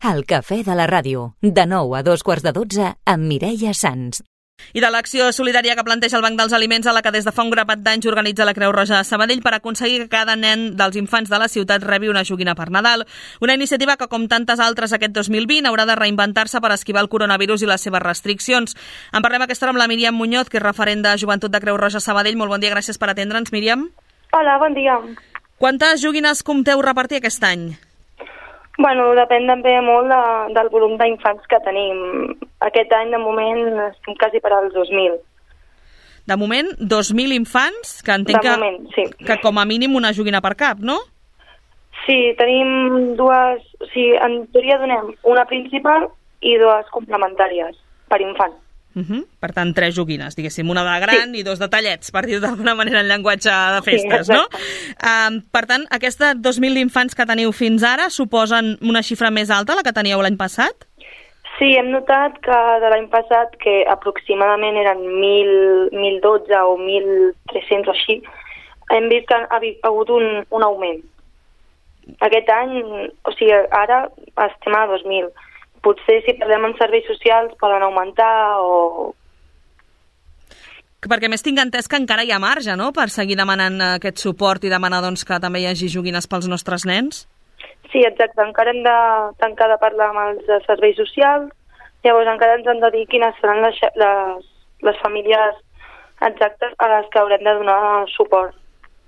El cafè de la ràdio, de 9 a 2:45 amb Mireia Sans. I de l'acció solidària que planteja el Banc dels Aliments, a la que des de fa un grapat d'anys organitza la Creu Roja de Sabadell per aconseguir que cada nen dels infants de la ciutat rebi una joguina per Nadal. Una iniciativa que, com tantes altres aquest 2020, haurà de reinventar-se per esquivar el coronavirus i les seves restriccions. En parlem a aquesta hora amb la Míriam Muñoz, que és referent de Joventut de Creu Roja Sabadell. Molt bon dia, gràcies per atendre'ns, Míriam. Hola, bon dia. Quantes joguines compteu repartir aquest any? Bueno, depèn també molt del volum d'infants que tenim. Aquest any, de moment, estem quasi per als 2.000. De moment, 2.000 infants, que entenc que com a mínim una joguina per cap, no? Sí, tenim dues... O sigui, en teoria donem una principal i dues complementàries per infant. Per tant, 3 joguines, diguéssim, una de gran i 2 de tallets, per dir-ho d'alguna manera en llenguatge de festes, no? Per tant, aquests 2.000 infants que teniu fins ara suposen una xifra més alta, la que teníeu l'any passat? Sí, hem notat que de l'any passat, que aproximadament eren 1.012 o 1.300 o així, hem vist que ha hagut un augment. Aquest any, o sigui, ara estem a 2.000. Potser si parlem amb serveis socials poden augmentar o... Perquè més tinc entès que encara hi ha marge, no?, per seguir demanant aquest suport i demanar doncs, que també hi hagi joguines pels nostres nens? Sí, exacte. Encara hem de parlar amb els serveis socials, llavors encara ens han de dir quines seran les famílies exactes a les que haurem de donar suport.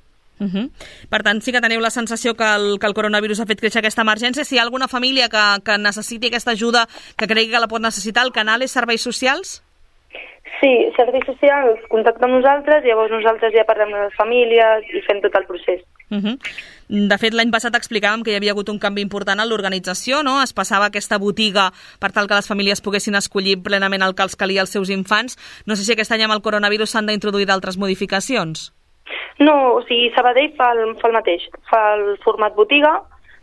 Per tant, sí que teniu la sensació que el coronavirus ha fet créixer aquesta emergència. Si hi ha alguna família que necessiti aquesta ajuda, que cregui que la pot necessitar, el canal és serveis socials? Sí, serveis socials contacta amb nosaltres, llavors nosaltres ja parlem amb les famílies i fem tot el procés. De fet, l'any passat explicàvem que hi havia hagut un canvi important en l'organització, no? Es passava aquesta botiga per tal que les famílies poguessin escollir plenament el que els calia als seus infants. No sé si aquest any amb el coronavirus s'han d'introduir d'altres modificacions. No, o sigui, Sabadell fa el mateix, fa el format botiga,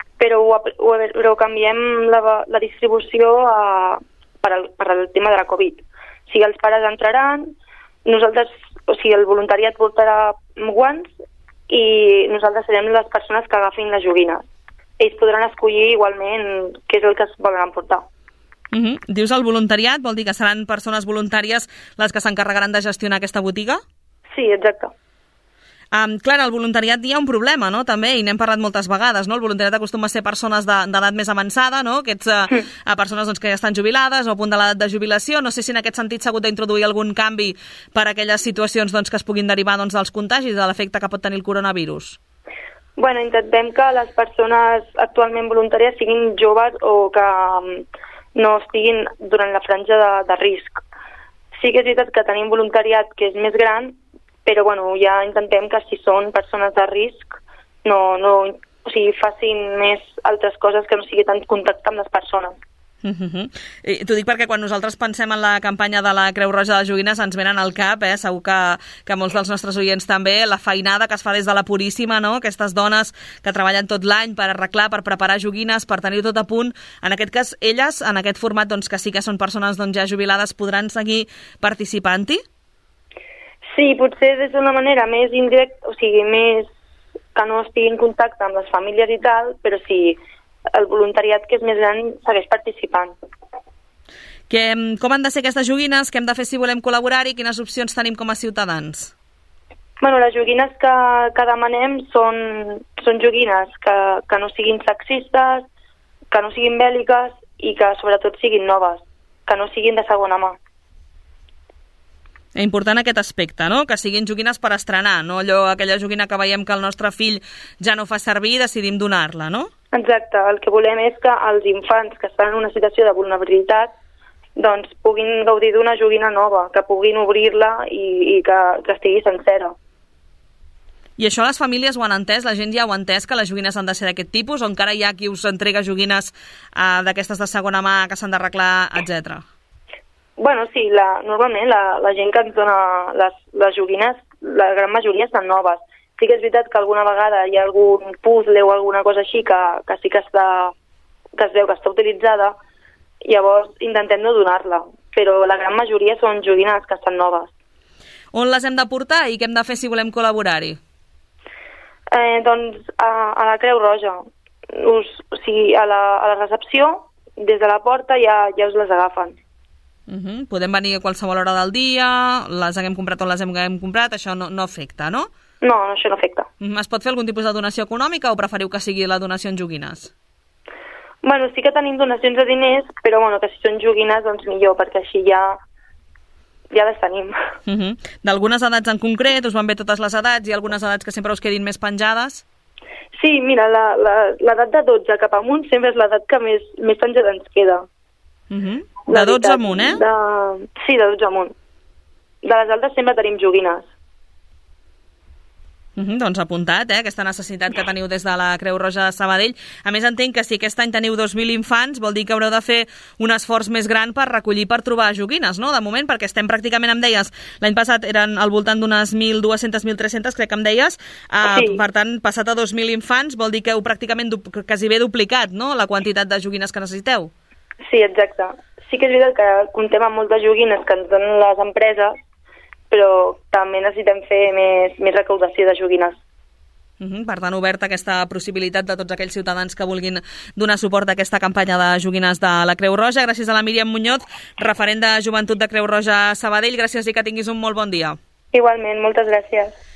però canviem la distribució per al tema de la Covid. O sigui, els pares entraran, nosaltres, o sigui, el voluntariat portarà guants i nosaltres serem les persones que agafin les joguines. Ells podran escollir igualment què és el que es volen emportar. Dius el voluntariat, vol dir que seran persones voluntàries les que s'encarregaran de gestionar aquesta botiga? Sí, exacte. Clar, el voluntariat hi ha un problema, no?, també, i n'hem parlat moltes vegades, no? El voluntariat acostuma a ser persones d'edat més avançada, no?, a persones doncs, que ja estan jubilades o a punt de l'edat de jubilació. No sé si en aquest sentit s'ha hagut d'introduir algun canvi per a aquelles situacions doncs, que es puguin derivar doncs, dels contagis, de l'efecte que pot tenir el coronavirus. Bueno, intentem que les persones actualment voluntàries siguin joves o que no estiguin durant la franja de risc. Sí que és veritat que tenim voluntariat que és més gran, però bueno, ja intentem que si són persones de risc o sigui, facin més altres coses que no sigui tant contacte amb les persones. T'ho dic perquè quan nosaltres pensem en la campanya de la Creu Roja de Joguines ens venen al cap, segur que molts dels nostres oients també, la feinada que es fa des de la Puríssima, no? Aquestes dones que treballen tot l'any per arreglar, per preparar joguines, per tenir tot a punt. En aquest cas, elles, en aquest format doncs, que sí que són persones doncs, ja jubilades, podran seguir participant-hi? Sí, potser des d'una manera més indirecta, o sigui, més que no estigui en contacte amb les famílies i tal, però sí, el voluntariat que és més gran segueix participant. Com han de ser aquestes joguines? Què hem de fer si volem col·laborar-hi? Quines opcions tenim com a ciutadans? Bueno, les joguines que demanem són joguines que no siguin sexistes, que no siguin bèl·liques i que sobretot siguin noves, que no siguin de segona mà. Important aquest aspecte, no?, que siguin joguines per estrenar, no aquella joguina que veiem que el nostre fill ja no fa servir i decidim donar-la, no? Exacte, el que volem és que els infants que estan en una situació de vulnerabilitat doncs puguin gaudir d'una joguina nova, que puguin obrir-la i que estigui sencera. I això les famílies ho han entès? La gent ja ho ha entès, que les joguines han de ser d'aquest tipus, o encara hi ha qui us entrega joguines d'aquestes de segona mà que s'han d'arreglar, etc.? Bueno, sí, normalment la gent que ens dona les joguines, la gran majoria estan noves. Sí que és veritat que alguna vegada hi ha algun puzzle o alguna cosa així que sí que es veu que està utilitzada, llavors intentem no donar-la, però la gran majoria són joguines que estan noves. On les hem de portar i què hem de fer si volem col·laborar-hi? Doncs a la Creu Roja. O sigui, a la recepció des de la porta ja us les agafen. Podem venir a qualsevol hora del dia, les haguem comprat o les haguem comprat, això no afecta, no? No, això no afecta. Es pot fer algun tipus de donació econòmica o preferiu que sigui la donació en joguines? Bueno, sí que tenim donacions de diners, però bueno, que si són joguines, doncs millor, perquè així ja les tenim. D'algunes edats en concret, us van bé totes les edats? Hi ha algunes edats que sempre us quedin més penjades? Sí, mira, l'edat de 12 cap amunt sempre és l'edat que més penjada ens queda. De 12 amunt, eh? Sí, de 12 amunt. De les altres sempre tenim joguines. Doncs apuntat, aquesta necessitat que teniu des de la Creu Roja de Sabadell. A més, entenc que si aquest any teniu 2.000 infants, vol dir que haureu de fer un esforç més gran per recollir, per trobar joguines, no?, de moment, perquè estem pràcticament, em deies, l'any passat eren al voltant d'unes 1.200, 1.300, crec que em deies, sí. Per tant, passat a 2.000 infants, vol dir que heu pràcticament quasi bé duplicat, no?, la quantitat de joguines que necessiteu. Sí, exacte. Sí que és veritat que comptem amb moltes joguines que ens donen les empreses, però també necessitem fer més recaudació de joguines. Per tant, oberta aquesta possibilitat de tots aquells ciutadans que vulguin donar suport a aquesta campanya de joguines de la Creu Roja. Gràcies a la Míriam Muñoz, referent de Joventut de Creu Roja Sabadell. Gràcies i que tinguis un molt bon dia. Igualment, moltes gràcies.